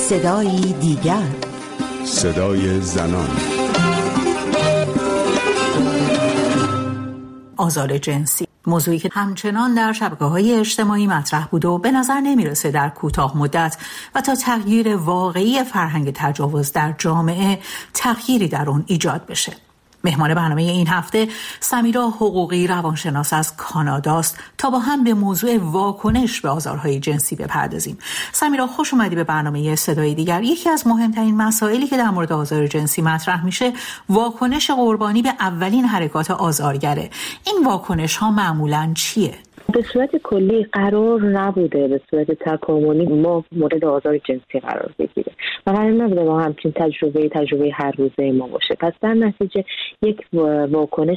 صدایی دیگر، صدای زنان. آزار جنسی، موضوعی که همچنان در شبکه‌های اجتماعی مطرح بود و به نظر نمیرسه در کوتاه مدت و تا تغییر واقعی فرهنگ تجاوز در جامعه تغییری در اون ایجاد بشه. مهمان برنامه این هفته سمیرا حقوقی روانشناس از کاناداست تا با هم به موضوع واکنش به آزارهای جنسی بپردازیم. سمیرا، خوش اومدی به برنامه صدای دیگر. یکی از مهمترین مسائلی که در مورد آزار جنسی مطرح میشه واکنش قربانی به اولین حرکات آزارگره. این واکنش ها معمولاً چیه؟ به صورت کلی قرار نبوده به صورت تکاملی ما مورد آزار جنسی قرار بگیره و قرار نبوده ما همچین تجربه هر روزه ما باشه. پس در نتیجه یک واکنش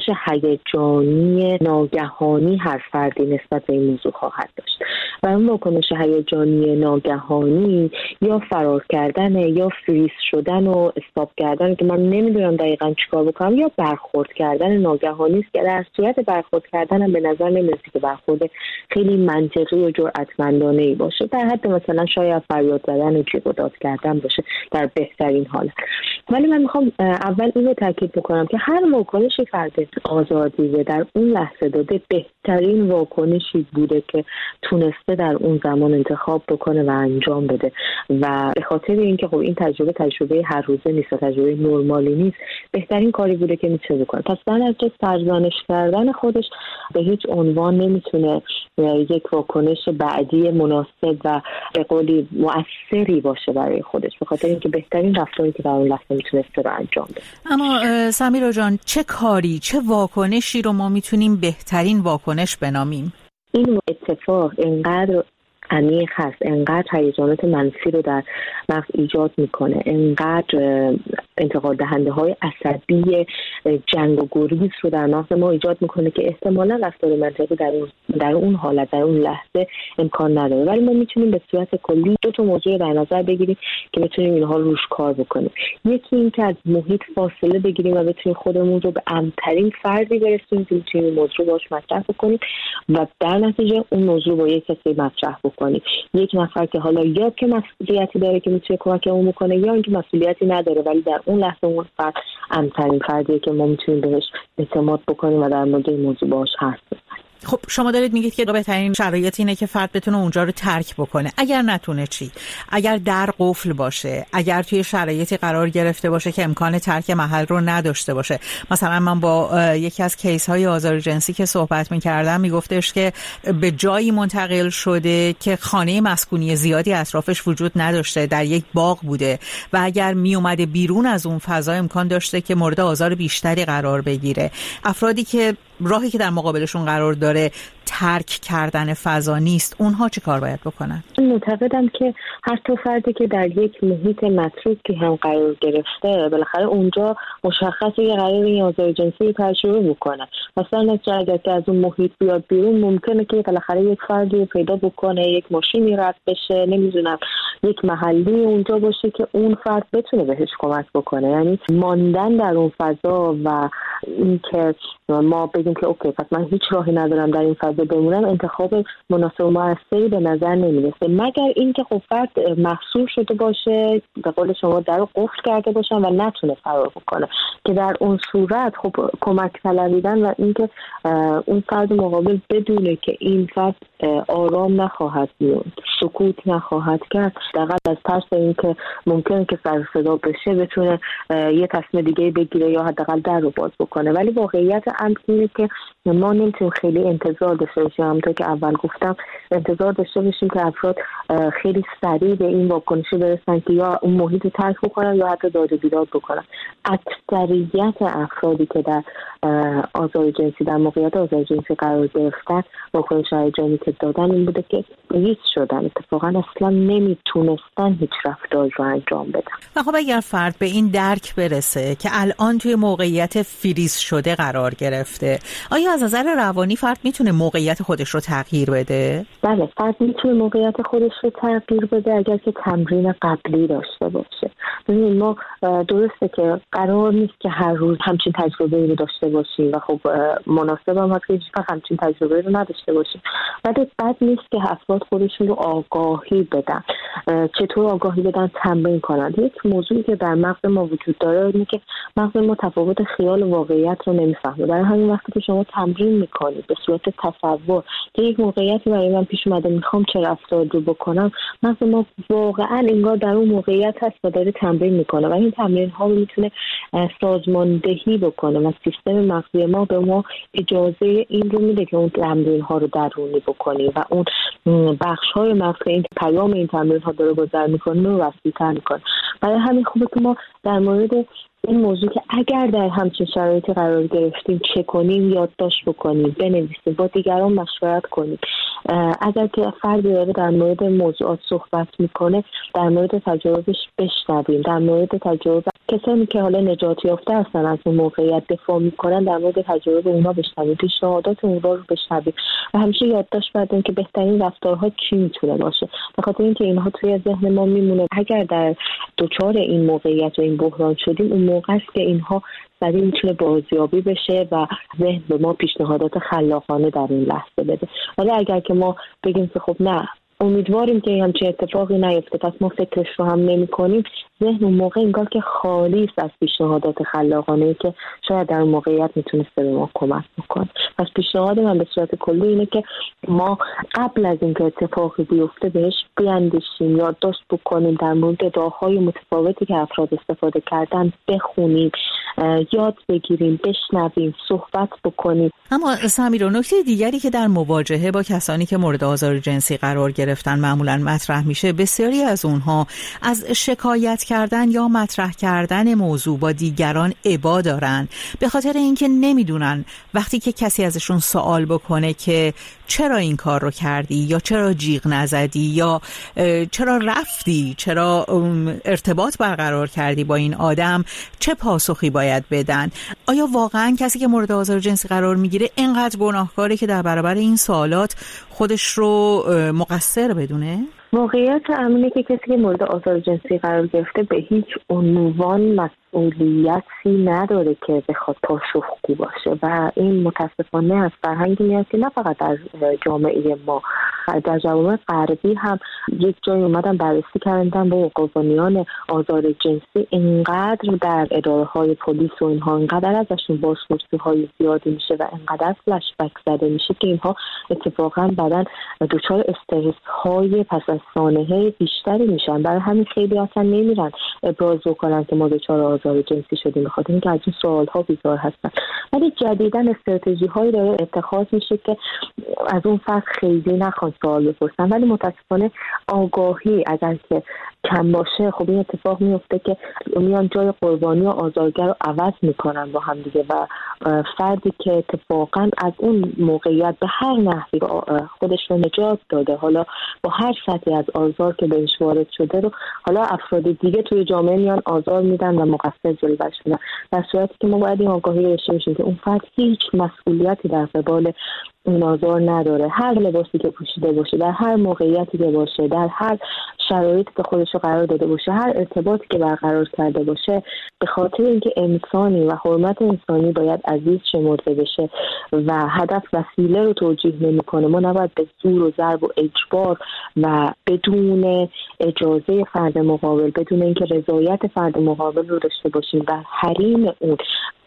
هیجانی ناگهانی هر فردی نسبت به این موضوع خواهد داشت و اون واکنش هیجانی ناگهانی یا فرار کردن یا فریز شدن و استاپ کردن که من نمیدونم دقیقاً چیکار بکنم یا برخورد کردن ناگهانی است که در صورت برخورد کردن هم به نظر نمیرسه که برخورد خیلی منطقی و جرأتمندانه‌ای باشه، در حد مثلا شاید فریاد زدن و جیغ و داد کردن باشه در بهترین حالت. ولی من میخوام اول اینو تاکید بکنم که هر واکنش فرد آزاردیده در اون لحظه داده بهترین واکنشی بوده که تونسته در اون زمان انتخاب بکنه و انجام بده و به خاطر اینکه خب این تجربه هر روزه نیست، تجربه نرمالی نیست، بهترین کاری بوده که میتونه بکنه. پس در نتیجه سرزنش کردن خودش به هیچ عنوان نمیتونه یک واکنش بعدی مناسب و به قولی مؤثری باشه برای خودش، به خاطر اینکه بهترین رفتاری که در اون لحظه میتونسته رو انجام بده. اما سمیرا جان، چه کاری، چه واکنشی رو ما میتونیم بهترین واکنش بنامیم؟ این اتفاق اینقدر عمیق هست، انقدر هیجانات منفی رو در مغز ایجاد میکنه، انقدر انتقال دهنده های عصبی جنگ و گریز رو در مغز ما ایجاد میکنه که احتمالا رفتار منطقی در اون حالت، در اون لحظه امکان نداره. ولی ما میتونیم به صورت کلی دو تا موضوع در نظر بگیریم که میتونیم اینها روش کار بکنیم. یکی این که از محیط فاصله بگیریم و بتونیم خودمون رو به امن‌ترین فردی برسونیم که میتونیم این موضوع باهاش مطرح بکنیم و در نتیجه اون موضوع با یک کسی مطرح بکنیم. یک نفر که حالا یا که مسئولیتی داره که میتونه کمکمون بکنه یا اینکه مسئولیتی نداره ولی در اون لحظه اون فرد امن‌ترین فردیه که ما میتونیم بهش اعتماد بکنیم و در مورد این موضوع باهاش حرف بزنیم. خب شما دارید میگید که بهترین شرایط اینه که فرد بتونه اونجا رو ترک بکنه. اگر نتونه چی؟ اگر در قفل باشه، اگر توی شرایطی قرار گرفته باشه که امکان ترک محل رو نداشته باشه. مثلا من با یکی از کیس های آزار جنسی که صحبت میکردم میگفتش که به جایی منتقل شده که خانه مسکونی زیادی اطرافش وجود نداشته، در یک باغ بوده و اگر میومده بیرون از اون فضا امکان داشته که مورد آزار بیشتری قرار بگیره. افرادی که راهی که در مقابلشون قرار داره ترک کردن فضا نیست، اونها چه کار باید بکنن؟ معتقدم که هر تا فردی که در یک محیط متروکی هم قرار گرفته بالاخره اونجا مشخصه یه قرار این آزار جنسی تجربه بکنه. مثلا اگر که از اون محیط بیاد بیرون ممکنه که بالاخره یک فردی پیدا بکنه، یک ماشینی رد بشه، نمیدونم یک محلی اونجا باشه که اون فرد بتونه بهش کمک بکنه. یعنی ماندن در اون فضا و اینکه ما بگیم که اوکی پس من هیچ راهی ندارم در این فضا بمونم، انتخاب مناسب و موثری به نظر نمیرسه، مگر اینکه خب فرد محصور شده باشه، به قول شما در رو قفل کرده باشن و نتونه فرار بکنه، که در اون صورت خب کمک طلبیدن و اینکه اون فرد مقابل بدونه که این فرد آرام نخواهد بود، سکوت نخواهد کرد، حداقل از ترس اینکه ممکنه که سر صدا بشه بتونه یه تصمیم دیگه بگیره یا حداقل در رو باز بکنه. ولی واقعیت امر اینه که ما نمیتونیم خیلی انتظار داشته باشیم، همونطور که اول گفتم انتظار داشته باشیم که افراد خیلی سریع به این واکنشی برسن که یا اون محیط رو ترک بکنن یا حتی داد و بیداد بکنن. اکثریت افرادی که در آزار جنسی، در موقعیت آزار جنسی قرار گرفتن، واکنش هیجانی که دادن این بوده که فریز شدن، اتفاقا اصلا نمیتونستن هیچ رفتاری رو انجام بدن. و خب اگر فرد به این درک برسه که الان توی موقعیت فریز شده قرار گرفته، آیا از نظر روانی فرد میتونه موقعیت خودش رو تغییر بده؟ بله، فرد میتونه موقعیت خودش رو تغییر بده اگر که تمرین قبلی داشته باشه. ببینید ما درسته که قرار نیست که هر روز همچین تجربه رو داشته باشیم و خب مناسب هم هست که همچین تجربه رو نداشته باشیم. ولی بد نیست که افراد خودشون رو آگاهی بدن. چطور آگاهی بدن؟ تمرین کنند. یک موضوعی که در مغز ما وجود داره اینه که مغز ما تفاوت خیال و واقعیت رو نمیفهمه. برای همین وقتی که شما تمرین میکنید به صورت تصور که یک موقعیتی برای من پیش اومده میخوام چه رفتار رو بکنم، مغز ما واقعا انگار در اون موقعیت هست و داره تمرین میکنه و این تمرین ها رو میتونه سازماندهی بکنه و سیستم مغزی ما به ما اجازه این رو میده که اون تمرین ها رو درونی بکنیم و اون بخش های مغز که این پیام این تمرین ها داره گذر میکنه رو وسیع‌تر میکنه. برای همین خوبه که ما در مورد این موضوع که اگر در همچین شرایطی قرار گرفتیم چه کنیم یادداشت بکنیم، بنویسیم، با دیگران مشورت کنیم. اگر که فردی داره در مورد موضوعات صحبت میکنه در مورد تجربهش بشنویم، در مورد تجربه کسانی که حالا نجات یافته هستن از اون موقعیت دفاع میکنن در مورد تجربه اونا بشنویم، پیشنهادات اونا رو بشنویم و همیشه یادداشت برداریم که بهترین رفتارها چی میتونه باشه، به خاطر اینکه اینها توی ذهن ما میمونه. اگر در دچار این موقعیت و این بحران شدیم اون موقع است که اینها سریع میتونه بازیابی بشه و ذهن به ما پیشنهادات خلاقانه در این لحظه بده. ولی اگر که ما بگیم که خب نه امیدواریم که همچین اتفاقی نیفته پس ما فکرش رو هم نمی کنیم، ذهن اون موقع انگار که خالی است از پیشنهادات خلاقانه که شاید در موقعیت میتونسته به ما کمک بکنه. پس پیشنهاد من به صورت کلی اینه که ما قبل از اینکه اتفاقی بیفته بهش بیاندیشیم، یادداشت بکنیم، در مورد راه‌های متفاوتی که افراد استفاده کردن بخونیم، یاد بگیریم، بشنویم، صحبت بکنیم. اما سمیرا، نکته دیگری که در مواجهه با کسانی که مورد آزار جنسی قرار گرفتن معمولاً مطرح میشه، بسیاری از اونها از شکایت کردن یا مطرح کردن موضوع با دیگران ابا دارن، به خاطر اینکه نمیدونن وقتی که کسی ازشون سوال بکنه که چرا این کار رو کردی یا چرا جیغ نزدی یا چرا رفتی، چرا ارتباط برقرار کردی با این آدم، چه پاسخی باید بدن. آیا واقعاً کسی که مورد آزار جنسی قرار میگیره اینقدر گناهکاره که در برابر این سوالات خودش رو مقصر بدونه؟ موقعیت امنه که کسی که مورد آزار جنسی قرار گرفته به هیچ عنوان مسئولیتی نداره که بخواد پاسخگو باشه و این متاسفانه از فرهنگی میاد که نه فقط در جامعه ما، در جوامع غربی هم یک جایی اومدن بررسی کردن با قربانیان آزار جنسی اینقدر در اداره های پلیس و اینها اینقدر ازشون بازپرسی های زیادی میشه و اینقدر فلش بک زده میشه که اینها اتفاقا بعدن دچار استرس های پس از سانحه بیشتری میشن. برای همین خیلی اصلا نمیرن ابراز بکنن که ما دچار آزار جنسی شدیم، بخاطر اینکه از این سوال ها بیزار هستن. ولی جدیداً استراتژی هایی داره اتخاذ میشه که از اون فرد خیلی نخوان سوال بپرسن، ولی متاسفانه آگاهی اگر که کم باشه خب این اتفاق میفته که میان جای قربانی و آزارگر رو عوض میکنن با هم دیگه و فردی که اتفاقا از اون موقعیت به هر نحوی خودش رو نجات داده، حالا با هر سطحی از آزار که بهش وارد شده رو حالا افراد دیگه توی جامعه میان آزار میدن و مقصر جلوه شدن، در صورتی که ما باید این آگاهی رو داشته باشیم که اون فرد هیچ مسئولیتی در قبال این آزار نداره. هر لباسی که پوشیده باشه، در هر موقعیتی که باشه، در هر شرایطی که خودش رو قرار داده باشه، هر ارتباطی که برقرار کرده باشه، به خاطر اینکه انسانی و حرمت انسانی باید عزیز شمرده بشه و هدف وسیله رو توجیه نمی‌کنه، ما نباید به زور و ضرب و اجبار و بدون اجازه فرد مقابل، بدون اینکه رضایت فرد مقابل رو داشته باشیم و حریم اون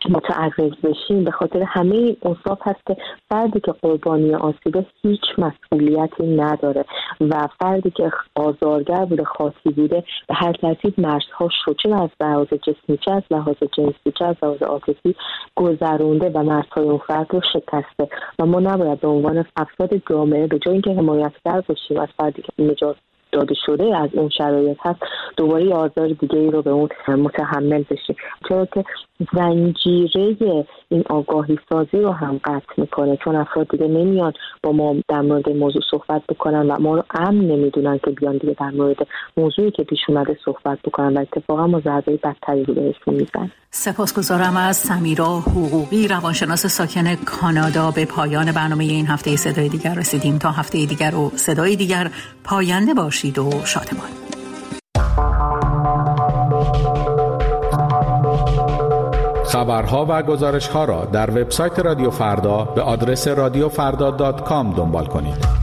متعرض بشیم. به خاطر همه این اوصاف هست که فردی که قربانی آسیبه هیچ مسئولیتی نداره و فردی که آزارگر بوده، خاصی بوده، به هر ترتیب مرزهاش رو چه از لحاظ جسمی، چه از لحاظ جنسی، چه از لحاظ عاطفی گذرونده و مرزهای اون فرد رو شکسته و ما نباید به عنوان افراد جامعه به جای اینکه حمایتگر باشیم از فردی که نجات داده شده از اون شرایط هست دوباره آزار دیگه ای رو به اون متحمل بشیم، چرا که زنجیره این آگاهی سازی رو هم قطع میکنه، چون افراد دیگه نمیان با ما در مورد موضوع صحبت بکنن و ما رو امن نمیدونن که بیان دیگه در مورد موضوعی که پیش اومده صحبت بکنن و اتفاقا ما ضربه بدتری رو بهشون میزنن. سپاسگزارم از سمیرا حقوقی، روانشناس ساکن کانادا. به پایان برنامه این هفته صدای دیگر رسیدیم. تا هفته دیگر و صدای دیگر پاینده باشید و شادمان. خبرها و گزارش‌ها را در وبسایت رادیو فردا به آدرس radiofrda.com دنبال کنید.